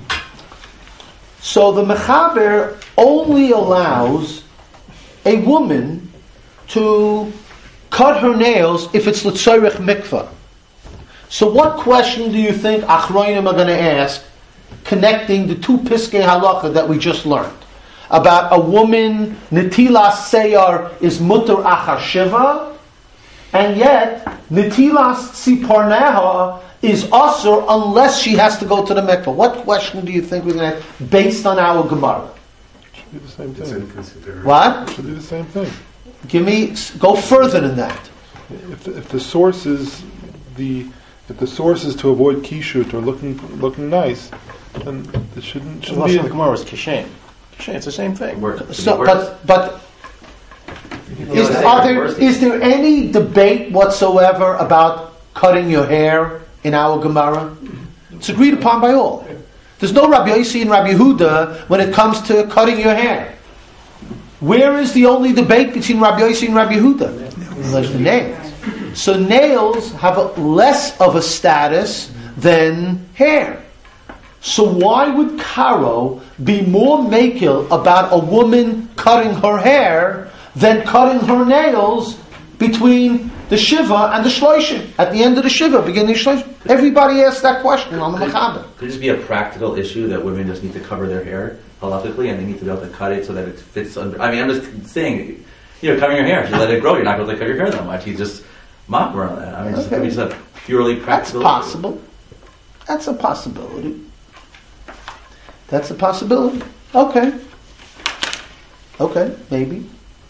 So the Mechaber only allows a woman to cut her nails if it's l'tzorech mikvah. So what question do you think Achronim are going to ask connecting the two Piskei Halacha that we just learned? About a woman, Netilas Seyar is mutter achar shiva, and yet Netilas Tziporneha is asur unless she has to go to the mikvah. What question do you think we're going to ask based on our Gemara? It should be the same thing. What? It should be the same thing. Give me, go further than that. If the, if the source is the if the source is to avoid kishut or looking looking nice, then it shouldn't The shouldn't Lashon be. of the Gemara is kishen. Kishen, it's the same thing. So, but but is there, are there, is there any debate whatsoever about cutting your hair in our Gemara? It's agreed upon by all. There's no Rabbi Yossi and Rabbi Yehuda when it comes to cutting your hair. Where is the only debate between Rabbi Yossi and Rabbi Yehuda? Like the nails. So nails have a less of a status than hair. So why would Karo be more makil about a woman cutting her hair than cutting her nails between the Shiva and the Shloshim? At the end of the Shiva, beginning of Shloshim. Everybody asks that question on the Mechaber. Could it just be a practical issue that women just need to cover their hair halachically and they need to be able to cut it so that it fits under... I mean, I'm just saying, you know, covering your hair, if you let it grow, you're not going to cut your hair that much. You just mock her on that. I mean, it's Okay. just a purely That's practical possible. That's a possibility. That's a possibility. Okay. Okay, maybe.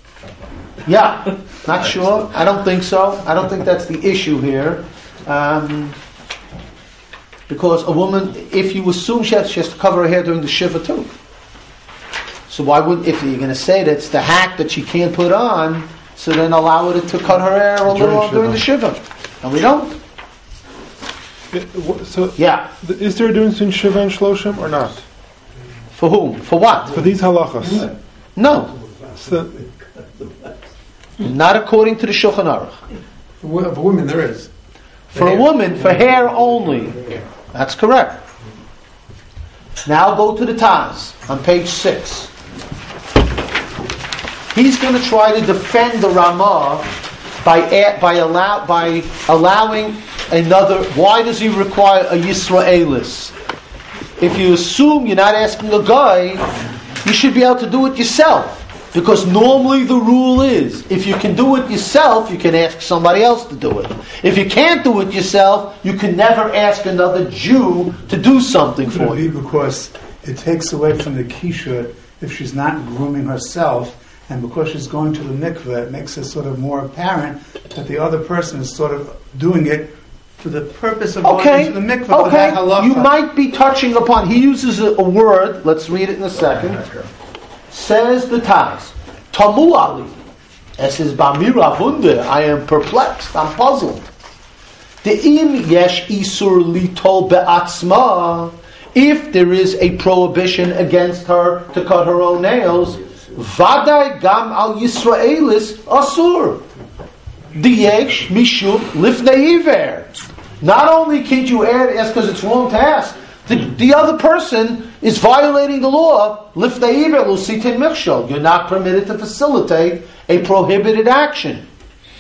Yeah, not sure. I don't think so. I don't think that's the issue here. Um, because a woman, if you assume she has, she has to cover her hair during the Shiva too. So why would, if you're going to say that it's the hack that she can't put on, so then allow her to cut her hair a little During during the Shiva. And we don't. It- wha- So, Yeah. th- is there a difference between Shiva and Shloshim or not? For whom? For what? For these halachas. No. So, Not according to the Shulchan Aruch. For women, there is. For a woman, for hair only. That's correct. Now go to the Taz on page six. He's going to try to defend the Ramah by by allow by allowing another. Why does he require a Yisraelis? If you assume you're not asking a guy, you should be able to do it yourself. Because normally the rule is, if you can do it yourself, you can ask somebody else to do it. If you can't do it yourself, you can never ask another Jew to do something Could for it be you. because it takes away from the kishut if she's not grooming herself, and because she's going to the mikveh, it makes it sort of more apparent that the other person is sort of doing it for the purpose of Okay, going to the mikveh for okay. that halacha. You might be touching upon. He uses a, a word. Let's read it in a second. Says the Taz, Tamu Ali, as his Bamira Vunde, I am perplexed, I'm puzzled. De'im yesh isur litol be'atzma, if there is a prohibition against her to cut her own nails, Vadai gam al Yisraelis asur. Diyesh mishum lifnei iver. Not only can't you add, ask because it's wrong to ask, the, the other person is violating the law. Lifnei iver lusitin michshol. You're not permitted to facilitate a prohibited action.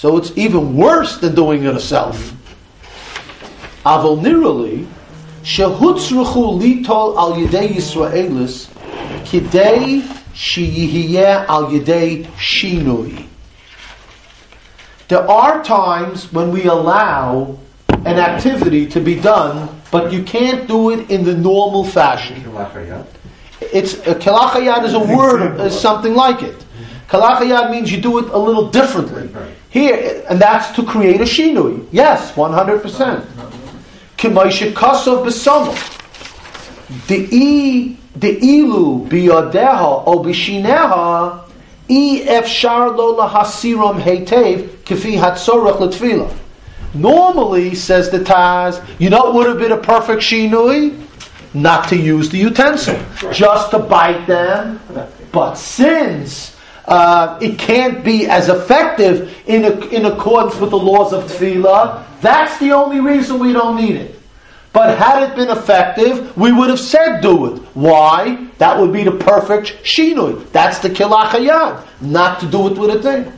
So it's even worse than doing it herself. Avol nirali, shehutzruchu litol al yedei Yisraelis, kidei sheyihiyeh al yedei shinui. There are times when we allow an activity to be done, but you can't do it in the normal fashion. It's a kelachayad is a word, is something like it. Kelachayad means you do it a little differently. Here, and that's to create a shinui. Yes, one hundred percent. K'mayshe kasov b'samach. The i the ilu biyadeha o b'shineha i efshar lo lahasiram heitev k'fi hatzorach l'tfilah. Normally, says the Taz, you know what would have been a perfect shinui? Not to use the utensil, just to bite them. But since uh, it can't be as effective in a, in accordance with the laws of tefillah, that's the only reason we don't need it. But had it been effective, we would have said do it. Why? That would be the perfect shinui. That's the kilachayad, not to do it with a thing.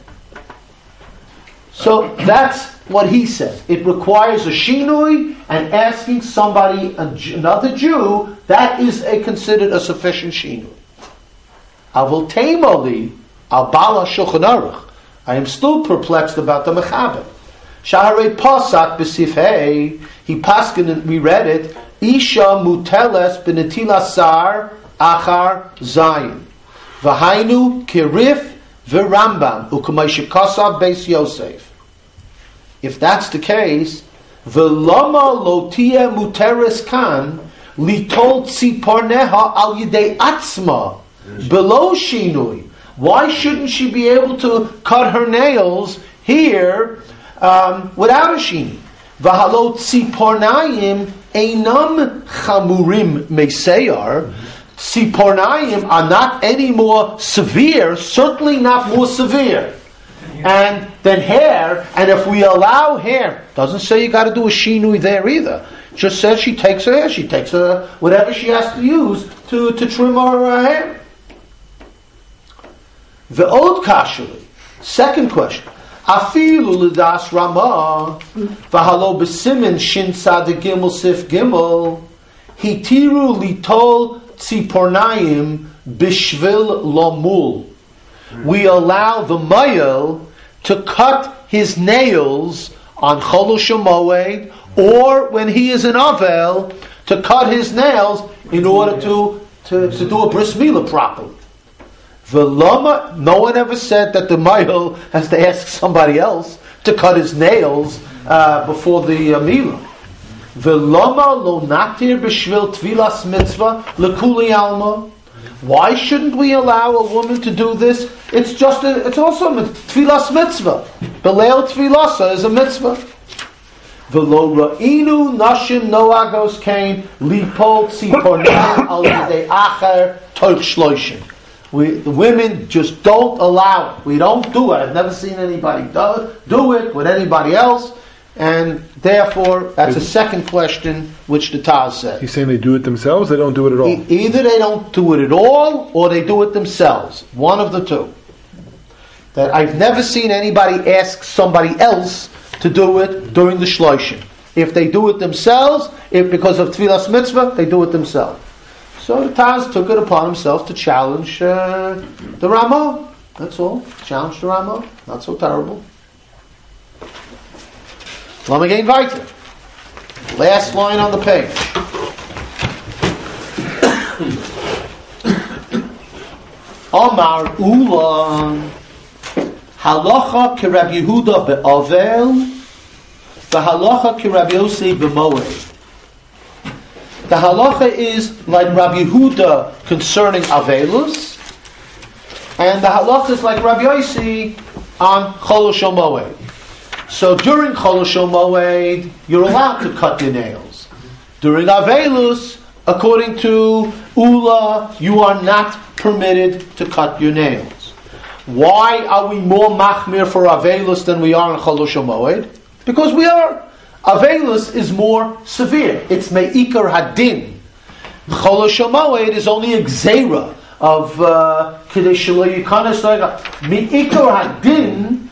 So that's what he says. It requires a shinui, and asking somebody, another Jew, that is a, considered a sufficient shinui. Avol teimoli al bala shulchan aruch. I am still perplexed about the mechaber. Shaharei pasak b'sifhei, he paskin, we read it, Isha muteles b'netilas sar achar zayin. V'hainu kirif v'rambam u'kamay shekasav beis Yosef. If that's the case, v'lama lo tiyeh muteres kan litol tziporneha al yidei atzma below shinui. Why shouldn't she be able to cut her nails here um, without a shinui? V'halot tzipornayim einam chamurim meiseyar. Tzipornayim are not any more severe, certainly not more severe, and than hair. And if we allow hair, doesn't say you got to do a shinui there either. Just says she takes her hair, she takes her whatever she has to use to, to trim her uh, hair. The old kashuli. Second question. Afilu l'das Rama v'halo b'simin shin tzad gimel sif gimel hitiru litol tzipornayim bishvil lomul. We allow the mayel to cut his nails on Chol Shemoed, or when he is in Avel, to cut his nails in order to, to, to do a bris milah properly. The lama, no one ever said that the mayel has to ask somebody else to cut his nails uh, before the uh, milah. The lama lo natir b'shvil tvilas mitzvah lekuli alma. Why shouldn't we allow a woman to do this? It's just a, it's also a tfilas mitzvah. Beleil tfilasa is a mitzvah. V'lo ra'inu nashim noagos kain lipol tzipornayim al yidei acher toich shloishim. We, the women just don't allow it. We don't do it. I've never seen anybody do, do it with anybody else. And therefore, that's a second question which the Taz said. He's saying they do it themselves, they don't do it at all. E- either they don't do it at all, or they do it themselves. One of the two. That I've never seen anybody ask somebody else to do it during the shloshim. If they do it themselves, if because of tfilas mitzvah, they do it themselves. So the Taz took it upon himself to challenge uh, the Ramah. That's all. Challenge the Ramah. Not so terrible. Let me get weiter. Last line on the page. Omar Ula Halacha ki Rabbi Yehuda be'avel v'halacha ki Rabbi Yossi b'moed. The halacha is like Rabbi Yehuda concerning avelus, and the halacha is like Rabbi Yossi on Chol Moed. So during Chol Moed, you're allowed to cut your nails. During Avelus, according to Ula, you are not permitted to cut your nails. Why are we more machmir for Avelus than we are in Chol Moed? Because we are. Avelus is more severe. It's me'ikar hadin. Chol Moed is only a gzeira of Kedei Shelo Yikanes. Me'ikar hadin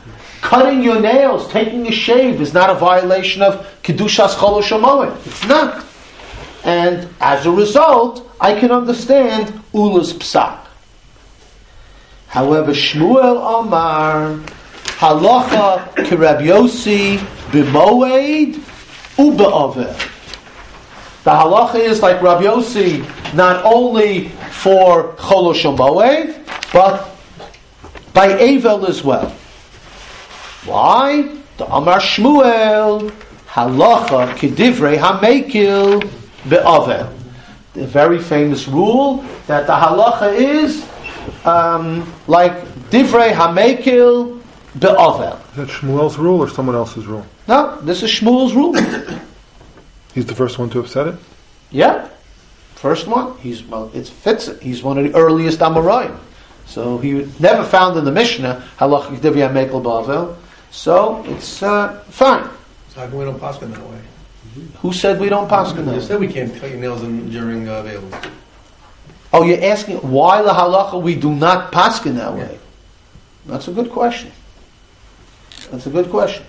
cutting your nails, taking a shave is not a violation of Kedushas Chol Shamoed. It's not. And as a result, I can understand Ula's psak. However, Shmuel Amar, halacha Rabbi Yossi b'moed u'be'aver. The halacha is like Rabbi Yossi, not only for Chol Shamoed, but by Avel as well. Why? The Amar Shmuel, halacha kedivrei hamekil be'avel. The very famous rule that the halacha is um, like divrei hamekil be'avel. Is that Shmuel's rule or someone else's rule? No, this is Shmuel's rule. He's the first one to have said it? Yeah, first one. He's well, it fits it. He's one of the earliest Amoraim. So he never found in the Mishnah halacha kedivrei hamekil be'avel. So it's uh, fine. So how come we don't paskin that way? Who said we don't paskin You that? said we can't cut your nails in, during uh, veils. Oh, you're asking why the halacha we do not paskin that way? That's a good question. That's a good question.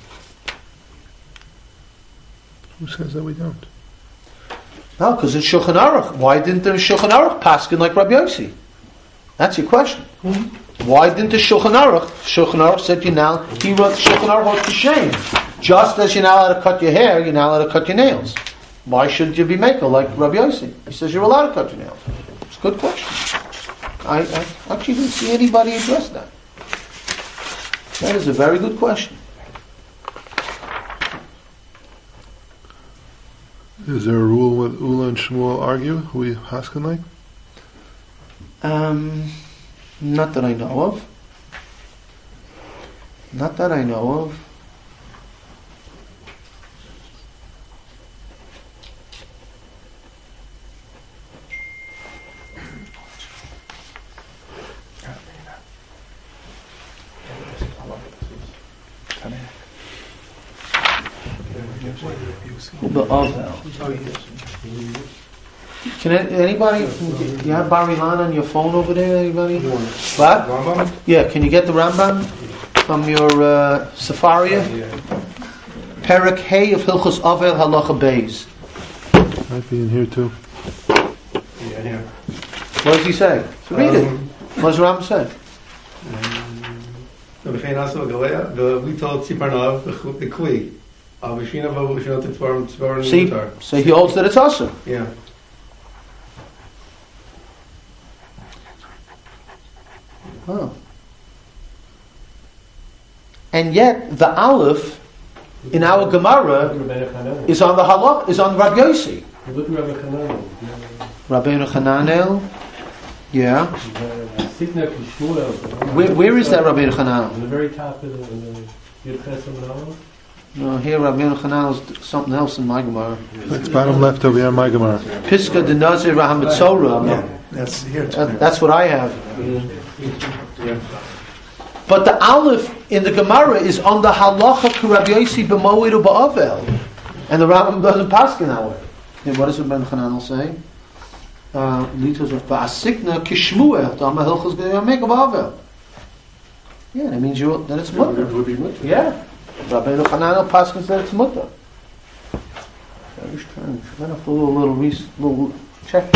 Who says that we don't? No, because it's Shulchan Aruch. Why didn't the Shulchan Aruch paskin like Rabbi Yossi? That's your question. Mm-hmm. Why didn't the Shulchan Aruch? Shulchan Aruch said you now. He wrote Shulchan Aruch wrote the shame. Just as you're not allowed to cut your hair, you're not allowed to cut your nails. Why shouldn't you be maker like Rabbi Yossi? He says you're allowed to cut your nails. It's a good question. I, I actually didn't see anybody address that. That is a very good question. Is there a rule when Ula and Shmuel argue who we paskin like? Um, not that I know of. Not that I know of. Can anybody, do you have Bar Ilan on your phone over there? Anybody? What? Rambam? Yeah, can you get the Rambam from your uh, Safaria? Perek Hey of Hilchos Avel Halacha Beis. Might be in here too. Yeah, yeah. What does he say? So read it. Um, What does the Rambam say? So we told Tziparnav the Kli. See, so he holds that it's also. Yeah. Oh. And yet the Aleph in our Gemara is on the halach, is on Rabbi Yossi. Rabbeinu Chananel. Yeah. Where, where is that Rabbeinu Chananel? On the very top of the, the Yud Ches Amar. No, here Rabbeinu Chananel is something else in my Gemara. It's bottom left over here in my Gemara. Piska de Nazir Rahamitzora. Yeah, that's here too. That, that's what I have. But the Aleph in the Gemara is on the halacha to Rabbi Yossi b'moed u ba'avel, and the Rambam doesn't paskin that way. And what does Rabbeinu Chananel say? Litos of ba'asikna kishmuel dama hilchos g'yameg ba'avel. Yeah, that means you that it's mutter. Yeah, Rabbeinu Chananel paskins that it's mutter. Very strange. I'm gonna have to do a little, little check.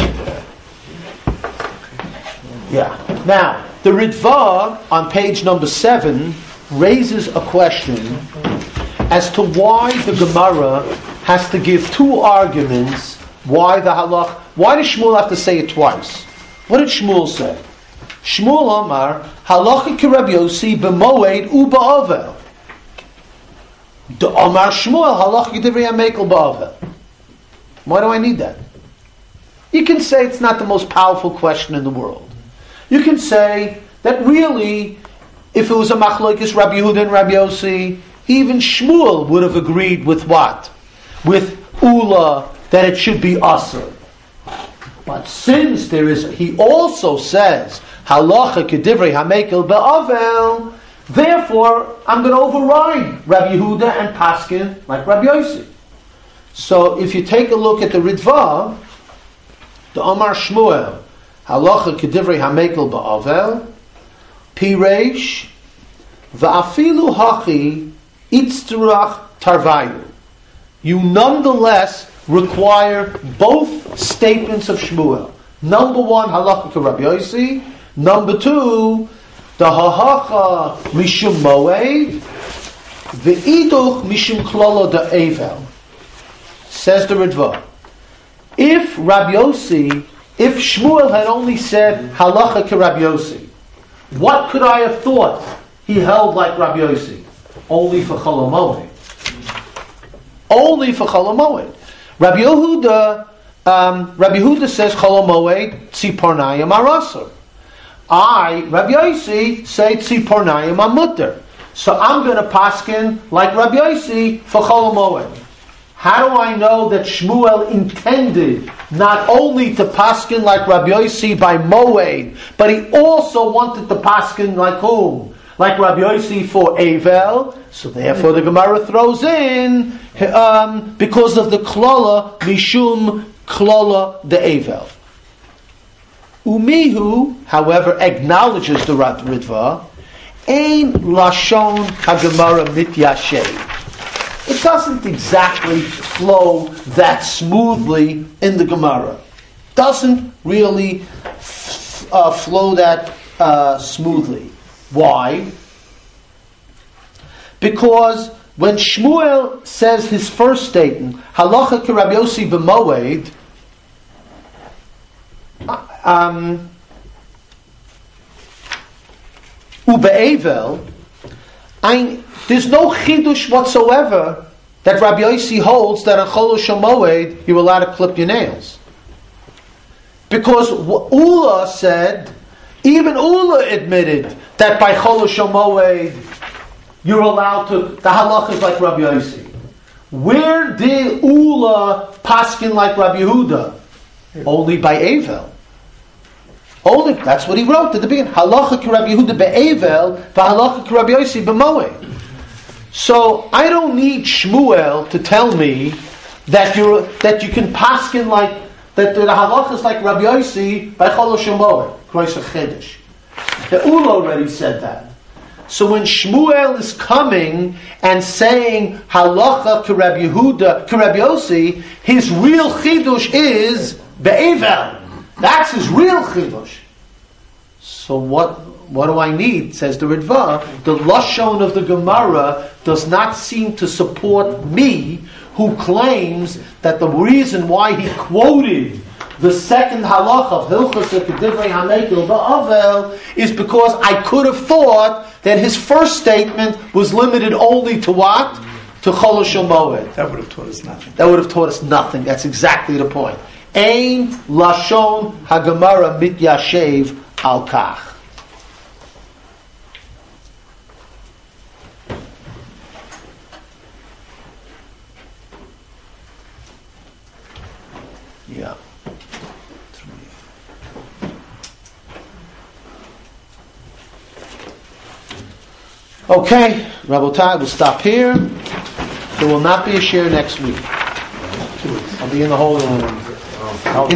Yeah. Now, the Ritva on page number seven raises a question as to why the Gemara has to give two arguments. Why the halach? Why does Shmuel have to say it twice? What did Shmuel say? Shmuel Amar halacha ki Rabbi Yossi b'moed u ba'avel. The Amar Shmuel halacha ki divrei hamekel ba'avel. Why do I need that? You can say it's not the most powerful question in the world. You can say that really, if it was a machlokes Rabbi Yehuda and Rabbi Yossi, even Shmuel would have agreed with what? With Ula, that it should be asur. But since there is, he also says, halacha kedivrei hamekel be'avel, therefore, I'm going to override Rabbi Yehuda and paskin like Rabbi Yossi. So if you take a look at the Ritva, the Omar Shmuel, halacha kedivrei hamekel ba'avel, pireish, Va'afilu hachi itzturach tarvayu. You nonetheless require both statements of Shmuel. Number one, halakha to Rabbi Yossi. Number two, the hahacha mishum moed, the iduch mishum klala de evel. Says the Ritva. If Rabbi Yossi, if Shmuel had only said halacha to Rabbi Yossi, what could I have thought he held like Rabbi Yossi? Only for Chol HaMoed. Only for Chol HaMoed. Rabbi Yehuda, um, Rabbi Yehuda says Chol HaMoed tzipornayim arasur. I, Rabbi Yossi, say tzipornayim amutter. So I'm going to paskin like Rabbi Yossi for Chol HaMoed. How do I know that Shmuel intended not only to paskin like Rabbi Yossi by Moed, but he also wanted to paskin like whom? Like Rabbi Yossi for Avel. So therefore the Gemara throws in, um, because of the klola, mishum klola de Avel. Umihu, however, acknowledges the Ritva, ein lashon haGemara mityashev. It doesn't exactly flow that smoothly in the Gemara. Doesn't really f- uh, flow that uh, smoothly. Why? Because when Shmuel says his first statement, halacha ki Rabbi Yossi b'moed, um, ube'evel, ein there's no chidush whatsoever that Rabbi Yossi holds that on Chol HaMoed you're allowed to clip your nails. Because Ula said, even Ula admitted that by Chol HaMoed you're allowed to, the halach is like Rabbi Yossi. Where did Ula paskin like Rabbi Yehuda? Only by Avel. Only, that's what he wrote at the beginning. Halacha ki Rabbi Yehuda be'evel, v'halacha ki Rabbi Yossi b'moed. So I don't need Shmuel to tell me that you that you can paskin like that the halacha is like Rabbi Yossi by Chol HaMoed. Kroisa Chedesh. The Ula already said that. So when Shmuel is coming and saying halacha ki Rabbi Yehuda ki Rabbi Yossi, his real chidush is be'evel. That's his real chidush. So what? What do I need? Says the Ritva. The lashon of the Gemara does not seem to support me, who claims that the reason why he quoted the second halach of Hilchos Kedivrei Hamekel Ba'avel is because I could have thought that his first statement was limited only to what? To Chol HaMoed. That would have taught us nothing. That would have taught us nothing. That's exactly the point. Ein lashon haGemara mityashev al kach. Yeah. Okay, Rabotai, we'll stop here. There will not be a share next week. I'll be in the Holy Land.